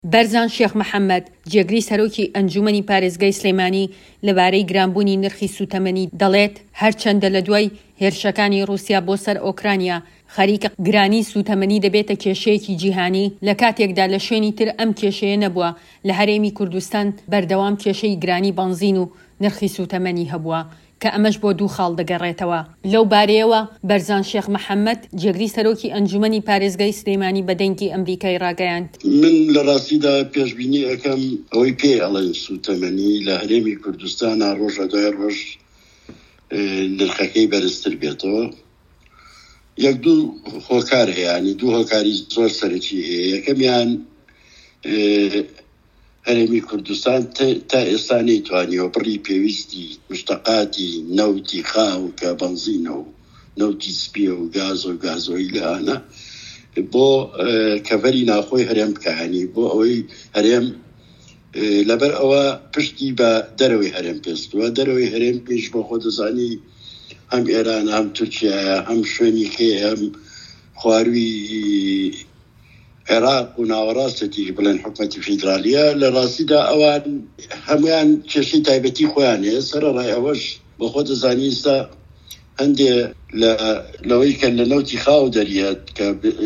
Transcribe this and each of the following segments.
بەرزان شێخ محەممەد جێگری سەرۆکی ئەنجومەنی پارێزگای سلێمانی لەبارەی گرانبوونی نرخی سوتەمەنی دەڵێت هەرچەندە لە دوای هێرشەکانی رووسیا بۆ سەر ئۆکرانیا خەریکە گرانی سوتەمەنی دەبێتە کێشەیەکی جیهانی لە کاتێکدا لە شوێنی تر ئەم کێشەیە نەبووە لە هەرێمی کوردستان بەردەوام کێشەی گرانی بەنزین و نرخی سوتەمەنی هەبووە کە ئەمەش بۆ دوو خاڵ دەگەڕێتەوە. لەو بارەیەوە بەرزان شێخ محەممەد جێگری سەرۆکی ئەنجومەنی پارێزگای سلێمانی بە دەنگی ئەمریکای ڕاگەیاند. من لە ڕاستیدا پێشبینی ئەەکەم ئەوەی پێ ئەڵێن سوتەمەنی لە هەرێمی کوردستانە ڕۆژە دوای ڕۆژ نرخەکەی بەرزتر بێتەوە. یەک دوو هۆکار هەیەی دوو هۆکاری زۆر سەرەکی هەیە. یەکەمیان هەرێمی کوردستان تا ئێستا نەیتوانیەوە بڕی پێویستی مشتەقاتی نەوتی خاو کە بەنزینە و نەوتی سپیە و گاز و گازۆی لەانە بۆ کەڤەری ناخۆی هەرێم بکەهانی بۆ ئەوەی هەرێم لەبەر ئەوە پشتی بە دەرەوەی هەرێم پێستووە. دەرەوەی هەرێم پێش بۆ خۆ دەزانی هەم ئێران هەم تورکیایە هەم شوێنی کێ هەم خواروی عێراق و ناوەڕاستێکی بڵێن حکومەتی فیدرالیە. لە ڕاستیدا ئەوان هەمویان کێشەی تایبەتی خۆیان هەیە. سەرەڕای ئەوەش بە خۆ دەزانی ئێستا هەندێ لەوەی کە لە نەوتی خاو دەریێت کە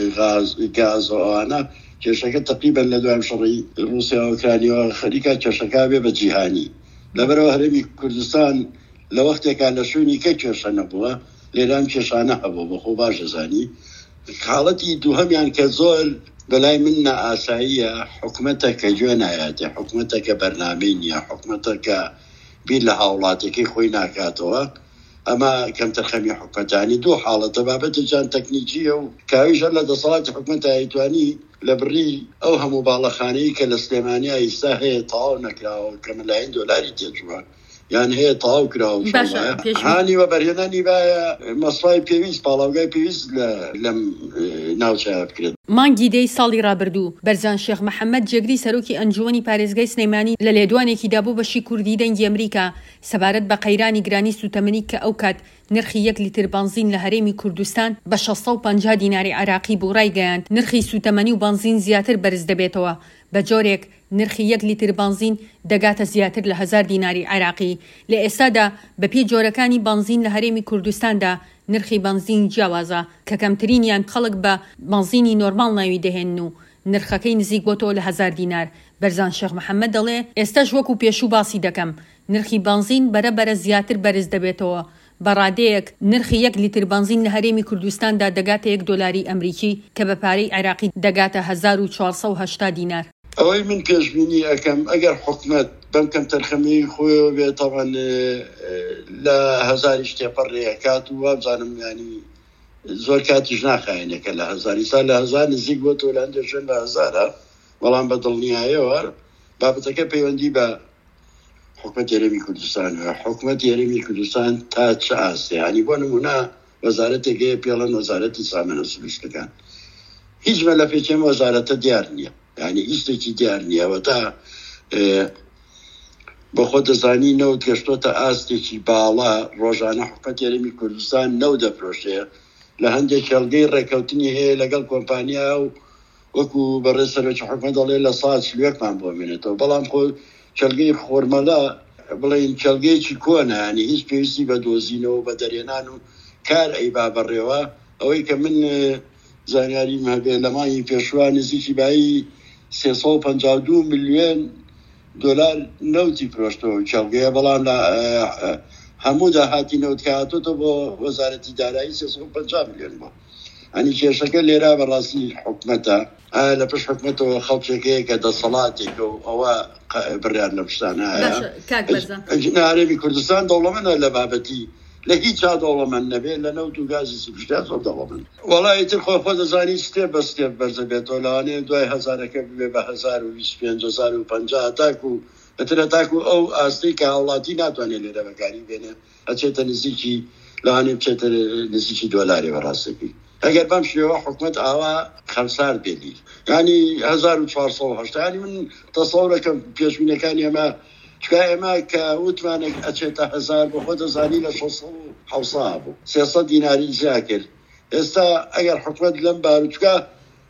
گاز و ئەوانە کێشەکە تقریبا لە دوایم شەڕی رووسیا و ئۆکرانیەوە خەریکە کێشەکە بێ بە جیهانی. لەبەرەوە هەرێمی کوردستان لە وەختێکا لە شوێنی کە کێشە نەبووە لێران کێشانە هەبوو بە خۆ باش دەزانی. حاڵەتی دووهەمیان کە زۆر بەلای من نائاساییە حکومەتەکە گوێ نایاتێ، حکومەتەکە بەرنامەی نییە، حکومەتەکە بیر لە هاوڵاتەکەی خۆی ناکاتەوە. ئەمە کەم تەرخەمی حکومەتانی دوو حاڵەتە بابەتە جان تەکنیکیە و کاویژە لە دەسەڵاتی حکومەتە ئەیتوانی لە بڕی ئەو هەموو باڵەخانەی کە لە سلێمانیا ئیستا هەیە تەواو نەکراوە کە مەلایەن دۆلاری تێجووە یان هەیە تەواو کراوە هانی وە بەرهێنانی باە مەسفای پێویست پاڵاوگای پێویست لەم ناوچە بکرێت. مانگی دەی ساڵی ڕابردوو بەرزان شێخ محەممەد جێگری سەرۆکی ئەنجومەنی پارێزگای سلێمانی لە لێدوانێکیدا بۆ بەشی کوردی دەنگی ئەمریکا سەبارەت بە قەیرانی گرانی سوتەمەنی کە ئەو کات نرخی 1 لیتر بنزین لە هەرێمی کوردستان بە 650 دیناری عراقی بۆ ڕایگەیاند. نرخی سوتەمەنی و بنزین زیاتر بەرز دەبێتەوە. بە جۆرێک نرخی 1 لیتر بنزین دەگاتە زیاتر لە 1000 دیناری عراقی. لە ئێستادا بەپێی جۆرەکانی بنزین لە هەرێمی کوردستاندا نرخی بنزین جیاوازە کە کەمترینیان خەڵک بە بنزینی نۆرمال ناوی دەهێن و نرخەکەی نزیک بۆتەوە لە 1000 دینار. بەرزان شێخ محەممەد دەڵێ ئێستاش وەکو پێشوو باسی دەکەم نرخی بنزین بەرەبەرە زیاتر بەرز دەبێتەوە. بەڕادەیەک نرخی 1 لیتر بنزین لە هەرێمی کوردستاندا دەگاتە 1 دۆلاری ئەمریکی کە بە پارەی عێراقی دەگاتە 1480 دینار. ئەوەی من پێشبینی ئەەکەم ئەگەر حکومەت بەم کەم تەرخەمی خۆیەوە بێت تاوان لە هەزاری شتێپەڕ ڕێکات و وابزانم ینی زۆر کاتیش ناخایەنەکە لە هەزاری سال لە هەزار نزیک بۆ تۆلاندە ژێن لە هەزارە بەڵام بە دڵنیایەوە بابەتەکە پەیوەندی بە حکومەت هەرێمی کوردستان و حکومەت هەرێمی کوردستان تا چه ئاستێ ینی بۆ نمونە وەزارەتێکەیە پێڵەن وەزارەتی سامانە سروشتەکان هیچ مە لە پێچێم وەزارەتە دیار نییە ینی هیچێکی دیار نییەوە تا بە خۆ دەزانی نەوت گەشتۆتە ئاستێکی باڵا ڕۆژانە حکومەت هەرێمی کوردستان نەو دەفرۆشێ لە هەندێک هێڵگەی ڕێکەوتنی هەیە لەگەڵ کۆمپانیا و وەکو بەڕێز سەرۆکی حکومەت دەڵێ لە ساڵ سلوێکمان بۆ مێنێتەوە بەڵام خۆ چەلگەی خۆرمەلا بڵێن چەلگەیەکی کۆنە ینی هیچ پێویستی بە دۆزینەوە بە دەرێنان و کار ئەیبا بەڕێوە ئەوەی کە من زانیاریم هەبێ لە مانگی پێشوە نزیکی بایی 352 میلیۆن دلار نەوتی فرۆشتەوە چەڵگەیە بەڵام لە هەموو داهاتی نەوتکاتۆتە بۆ وەزارەتی دارایی 350 میلیۆن بۆ ئەنی کێشەکە لێرا بەڕاستی حکومەتە لە پشت حکومەتەوە خەڵکێکەیە کە دەسەڵاتێکە و ئەوە بڕیان لە پشتانە هەرێمی کوردستان دەوڵەمەندە لە بابەتی لە هیچ دەوڵەمەند نەبێت لە نەوت و گازی سروشتیان زۆر دەوڵەمەند وەڵایەتر خۆ دەزانی ستێپ بە ستێپ بەرزە بێتەوە لەوانەیە دوای هەزارەکە ببێ بە 1025 تاکو ئەترە تاکو ئەو ئاستی کە هاوڵاتی ناتوانێت لێرە بەکاری بێنێ ئەچێتە نزیکی لەوانێ بچێتە نزیکی دۆلاری بەڕاستەکەی. ئەگەر بەم شێوە حکومەت ئاوا خەمسار بێنی ینی 1480 ینی من تەسەوڕەکەم پێشبینەکانی ئەمە چکە ئێمە کە وتمانێک ئەچێتە 1000 بە خۆ دەزانی لە 600 بوو 300 دیناری زیا کرد. ئێستا ئەگەر حکومەت لەم باروچکە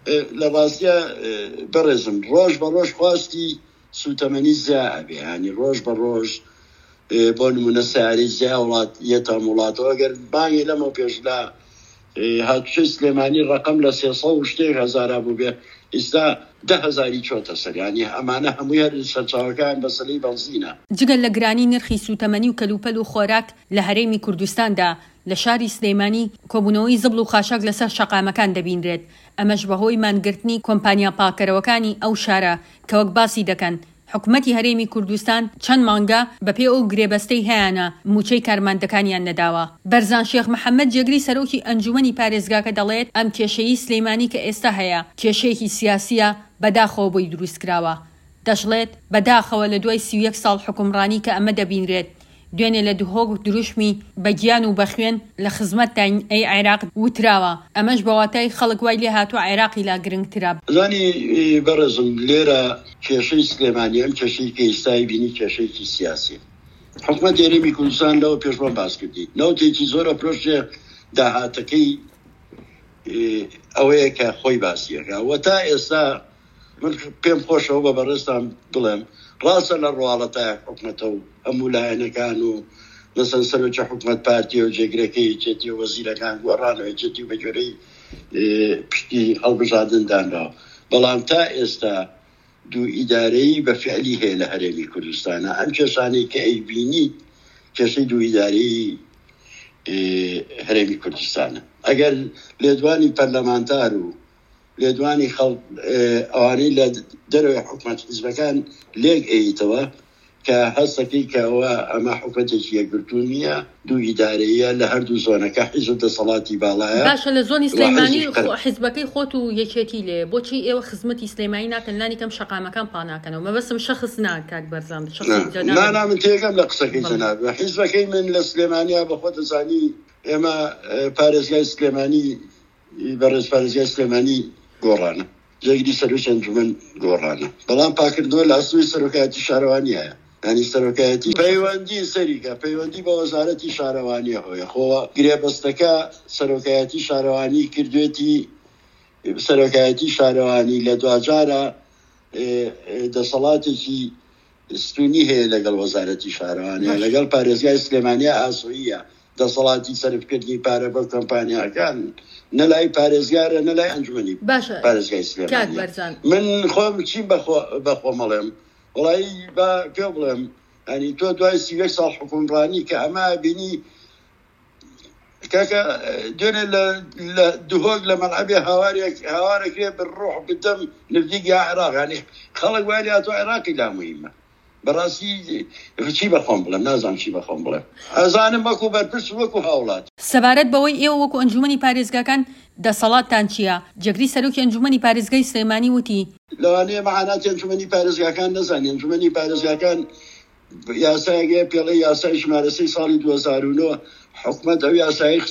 لە ڕاستیە بەڕێزم ڕۆژ بە ڕۆژ خواستی سوتەمەنی زیابێ، ینی ڕۆژ بە ڕۆژ بۆ نمونە سیاری زیا وڵات یەتە وڵاتەوە گەر بانگی لەمە پێش لە هاتوچەی سلێمانی ڕقم لە 300 شتێک هەزارا بوو بێ، ئێستا 10,000 چۆتە سەر، ینی ئەمانە هەمووی هەر سەرچاوەکان بەسەری بەنزینە. جگەل لە گرانی نرخی سوتەمەنی و کەلوپەل و خۆراک لە هەرێمی کوردستاندا لە شاری سلێمانی کۆبوونەوەی زبڵ و خاشاک لەسەر شەقامەکان دەبینرێت. ئەمەش بەهۆی مانگرتنی کۆمپانیا پاکەرەوەکانی ئەو شارە کە وەک باسی دەکەن حکوومەتی هەرێمی کوردستان چەند مانگە بەپێ ئەو گرێبەستەی هەیەە موچەی کارماندەکانیان نەداوە. بەرزان شێخ محەممەد جێگری سەرۆکی ئەنجومەنی پارێزگاکە دەڵێت ئەم کێشەی سلێمانی کە ئێستا هەیە کێشەیەکی سیاسیە بەداخەوە بۆی دروستکراوە. دەژڵێت بەداخەوە لە دوای 31 ساڵ حکومڕانی کە ئەمە دەبینرێت دوێنێ لە دوهۆک دروشمی بەگیان و بەخوێن لە خزمەت ئەی عێراق وتراوە. ئەمەش بەواتای خەڵک وای لێ هاتووە عێراقی لا گرنگترا. زانی بەڕێزم لێرە کێشەی سلێمانی ئەم کێشەی کە ئێستای بینی کێشەیەکی سیاسی. حکومەتی هەرێمی کوردستان لەوە پێشمان باس کردی نەوتێکی زۆرە پرۆژێ داهاتەکەی ئەوەیە کە خۆی باسیەکە وە تا ئێستا من پێم خۆشەوە بە بەڕێستان بڵێم ڕاستە لە ڕواڵەتای حکومەتە و هەموو لایەنەکان و لەسەر سەرۆکی حکومەت پارتیە و جێگرەکەی چێتی و وەزیرەکان گۆڕانەوەی چێتی و بە جۆرەی پشتی هەڵبژاردندانراوە، بەڵام تا ئێستا دوو ئیدارەی بە فعلی هەیە لە هەرێمی کوردستانە. ئەم کێشانەی کە ئەیبینی کێشەی دوو ئیدارەی هەرێمی کوردستانە. ئەگەر لێدوانی پەرلەمانتار و لێدوانی خەڵک ئەوانەی لە دەروی حکومەت حیزبەکان لێک ئەیتەوە کە هەستەکەی کەەوە ئەمە حکومەتێکی یەکگرتوو نییە، دوو ئیدارەیە لە هەردوو زۆنەکە حیزب دەسەڵاتی باڵایە. باشە لە زۆنی سلێمانی حیزبەکەی خۆت و یەکێتی لێ بۆچی ئێوە خزمەتی سلێمانی ناکەن لانی کەم شەقامەکان پاناکەنەوە مەبەستم شەخص ناکات بەرزان من تێگەم لە قسەکەی جەناب حیزبەکەی من لە سلێمانیا بە خۆ دەزانی ئێمە پارێزگای سلێمانی بەڕێز پارێزگای سلێمانی گۆڕانە جێگری سەرۆکی ئەنجومەن گۆڕانە، بەڵام پاکردنەوە لە ئەسڵی سەرۆکایەتی شارەوانیایە، ینی سەرۆکایەتی پەیوەندی سەریکە پەیوەندی بە وەزارەتی شارەوانیە هۆیە خۆوە گرێبەستەکە سەرۆکایەتی شارەوانی کردوێتی سەرۆکایەتی شارەوانی لە دوجارە دەسەڵاتێکی ستونی هەیە لەگەڵ وەزارەتی شارەوانیە لەگەڵ پارێزگای سلێمانیا ئاسوویە دەسەڵاتی سەرفکردنی پارە بە کۆمپانیاکان نەلای پارێزگارە نەلای ئەنجومەنی پارێزگای سلێمانی. من خۆم چیم بەخۆ مەڵێم وڵایی بە پێ بڵێم ینی تۆ دوای 31 ساڵ حکومڕانی کە ئەمە بینی کاکە دوێنێ لە دوهۆک لە مەلعەبێ هاوارێکرێ بڕۆح بدەم نزیکی عێراق، ینی خەڵک وای هاتووە عێراقی لا موهیمە. بەڕاستی چی بەخۆم بڵێم نازانم چی بەخۆم بڵێم، ئەزانم وەکو بەرپرس وەکو هاوڵات. سەبارەت بەوەی ئێوە وەکو ئەنجومەنی پارێزگاکان دەسەڵاتتان چییە؟ جێگری سەرۆکی ئەنجومەنی پارێزگای سلێمانی وتی لەوانەیە مەعاناتی ئەنجومەنی پارێزگاکان نەزانین. ئەنجومەنی پارێزگاکان یاسایەکەیە پێڵەی یاسای ژمارە 3 ساڵی 2009 حکومەت ئەو یاسایی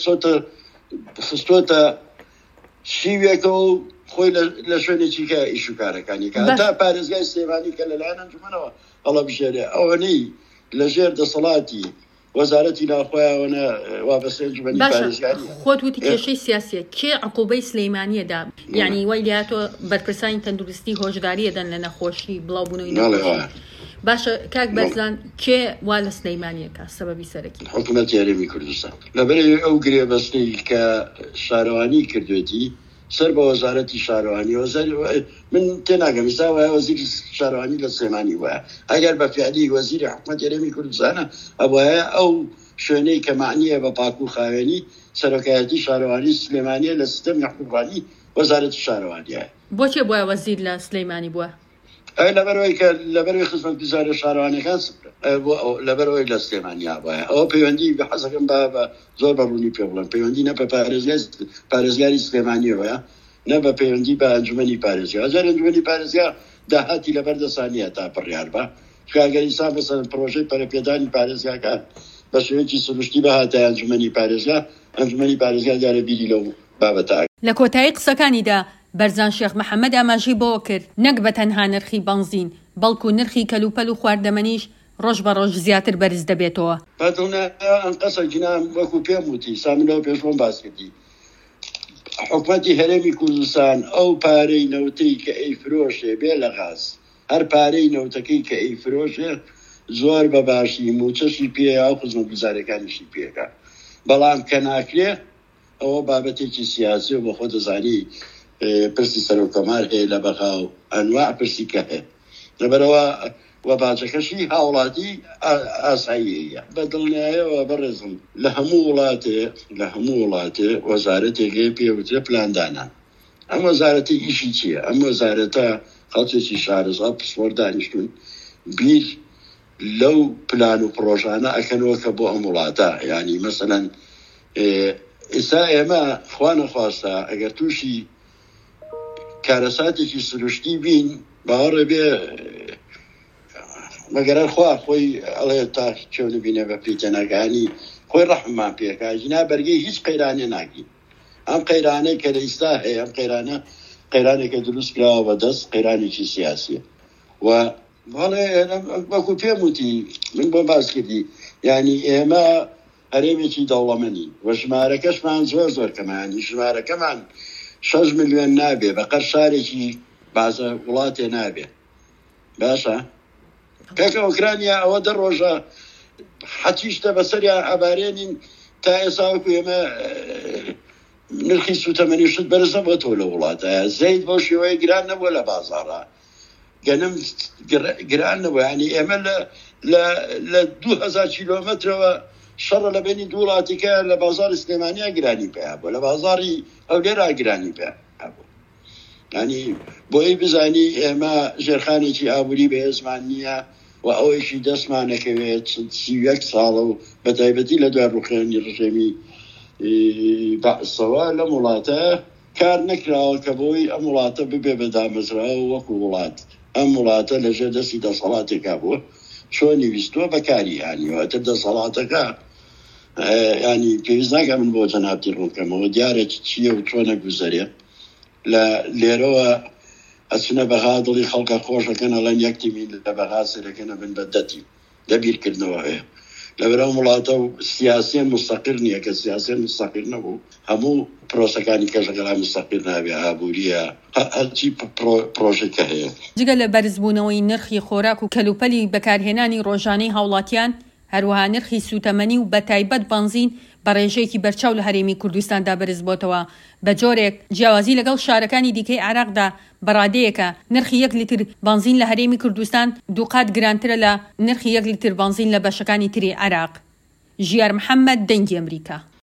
خستۆتە شیوێکە و خۆی لە شوێنێکی کە ئیشوکارەکانی کە تا پارێزگای سلێمانی کە لەلایەن ئەنجومەنەوە هەڵە بژێرێ ئەوەنەی لەژێر دەسەڵاتی وەزارەتی ناوخۆیاوەنە وابەستەی ئەنجومەنی پارێزگاری خۆت وتی کێشەی سیاسیە کێ عقوبەی سلێمانیەدا یعنی وای لێهاتۆ بەرپرسانی تەندروستی هۆشداریەدەن لە نەخۆشی بڵاوبوونەوەی نەخۆشی. باشە کاک بەرزان کێ وا لە سلەیمانیەکە سەبەبی سەرەکی حکومەتی هەرێمی کوردستان لەبەرەوەی ئەو گرێبەستەی کە شارەوانی کردوێتی سەر بە وەزارەتی شارەوانی من تێناگەم ئێستا وایە وەزیری شارەوانی لە سلێمانی وایە ئەگەر بە فعلی وەزیری حکومەتی هەرێمی کوردستانە ئەوایە ئەو شوێنەی کە معنیە بە پاک و خاوێنی سەرۆکایەتی شارەوانی سلێمانیە لە سیستەمی حکومڕانی وەزارەتی شارەوانیە. بۆچێ بووە وەزیر لە سلێمانی بووە؟ لەبەرەوەی خزمەتگوزارە شارەوانەکان لەبەرەوەی لە سلێمانیا بووە ئەوە پەیوەندی بە حەزەکەم بە زۆر بەڕوونی پێ بڵێم پەیوەندی نە بە پارێزگاری سلێمانیەوەیە نە بە پەیوەندی بە ئەنجومەنی پارێزگا. ئەجار ئەنجومەنی پارێزگا داهاتی لەبەردەسانیە تا پڕیار بە کارگەریسا بەسەر پرۆژەی پەرەپێدانی پارێزگاکان بە شێوەیەکی سروشتی بەهاتە ئەنجومەنی پارێزگا دیارە بیری لەو بابەتە. لە کۆتایی قسەکانیدا بەرزان شێخ محەممەد ئاماژەی بۆ کرد نەک بە تەنها نرخی بەنزین بەڵکو نرخی کەلوپەل و خواردەمەنیش ڕۆژ بە ڕۆژ زیاتر بەرز دەبێتەوە. ئەم قەسە جنام وەکو پێم وتی سامنەوە پێشۆن باس کردی حکومەتی هەرێمی کوردستان ئەو پارەی نەوتەی کە ئەیفرۆشێ بێ لە غاز هەر پارەی نەوتەکەی کە ئەیفرۆشێ زۆر بە باشی موچەشی پێ ئەو خزمەتگوزارەکانیشی پێکە بەڵام کە ناکرێ ئەوە بابەتێکی سیاسی و بە خۆ دەزانی پرسی سەرۆکەمار هەیە لە بەغا و ئەنواع پرسی کە هەیە لەبەرەوە و باجەکەشی هاوڵاتی ئاساییە بە دڵنیایەوە بەڕێزم لە هەموو وڵاتێ وەزارەتێکی پێوترە پلاندانان ئەم وەزارەتی ئیشی چییە؟ ئەم وەزارەتە خەڵکێکی شارەزا پسپۆر دانیشتون بیر لەو پلان و پرۆژانە ئەکەنەوە کە بۆ ئەم وڵاتە یعنی مەسەلەن ئێستا ئێمە خوا نەخواستە ئەگەر تووشی کارەساتێکی سروشتی بین باوەڕێ بێ مەگەرە خوا خۆی ئەڵێ تا چێو نبینە بە پێچەنەکانی خۆی ڕەحممان پێکا ژنا بەرگەی هیچ قەیرانێ ناگین ئەم قەیرانەی کە لە ئیستا هەیە ئەم قەیرانێکە دروست کراوە بەدەست قەیرانێکی سیاسیە و بەڵێ وەکو پێم وتی من بۆ باس کردی یعنی ئێمە هەرێمێکی دەوڵەمەنی و ژمارەکەشمان زۆر کەمانی ژمارەکەمان 6 ملیۆن نابێ بەقەر شارێکی بازە وڵاتێ نابێ باشە کەکە ئۆکرانیا ئەوە دە ڕۆژە حەتیشتە بەسەریان ئەبارێنین تا ئێساوەکو ئێمە نرخی سوتەمەنیشت بەرزە بۆ تۆ لە وڵاتە زەید بۆ شێوەیە گران نەبووە لە بازاڕە گەنم گران نەبووە ینی ئێمە لە 2000 کیلۆمەترەوە شەڕە لە بینی دوو وڵاتیکە لە بازار سلێمانیا گرانی پێیا بوو لە بازاری ئەولێرا گرانی پێ بوو ینی بۆی بزانی ئێمە ژێرخانێکی ئابووری بە هێزمان نییە و ئەوەیشی دەستمانەکەوێت 31 ساڵە و بەتایبەتی لە دوای ڕوخێنی ڕژێمی بەعسەوە لەم وڵاتە کار نەکراوە کە بۆی ئەم وڵاتە ببێ بە دامەزراوە وەکو وڵات ئەم وڵاتە لەژێر دەستی دەسەڵاتێکا بووە چۆن نویستووە بەکاری هانیوەتە دەسەڵاتەکە ینی پێویست ناکە من بۆ جەنابتی ڕووکەمەوە دیارێکی چییە و چۆنە گوزەرێ لە لێرەوە ئەچنە بەغا دڵی خەڵکە خۆشەکەن ئەڵەن یەکتیمی لە بەغا سەرەکەنە بن بە دەتی لەبیرکردنەوە هەیە لەبەرەو وڵاتە و سیاسیان مستەقر نییە کە سیاسیان مستەقر نەبوو هەموو پرۆسەکانی کەژەکەلا مستەقر نابێ ئابووریە هەرچی پرۆژێکە هەیە جگە لە بەرزبوونەوەی نرخی خۆراک و کەلوپەلی بەکارهێنانی ڕۆژانەی هاوڵاتیان هەروەها نرخی سوتەمەنی و بەتایبەت بەنزین بە ڕێژەیەکی بەرچاو لە هەرێمی کوردستاندا بەرز بۆتەوە بە جۆرێک جیاوازی لەگەڵ شارەکانی دیکەی عێراقدا بەڕادەیەکە نرخی 1 لیتر بەنزین لە هەرێمی کوردستان 2 قات گرانترە لە نرخی 1 لیتر بەنزین لە بەشەکانی تری عێراق. ژیار محەممەد، دەنگی ئەمریکا.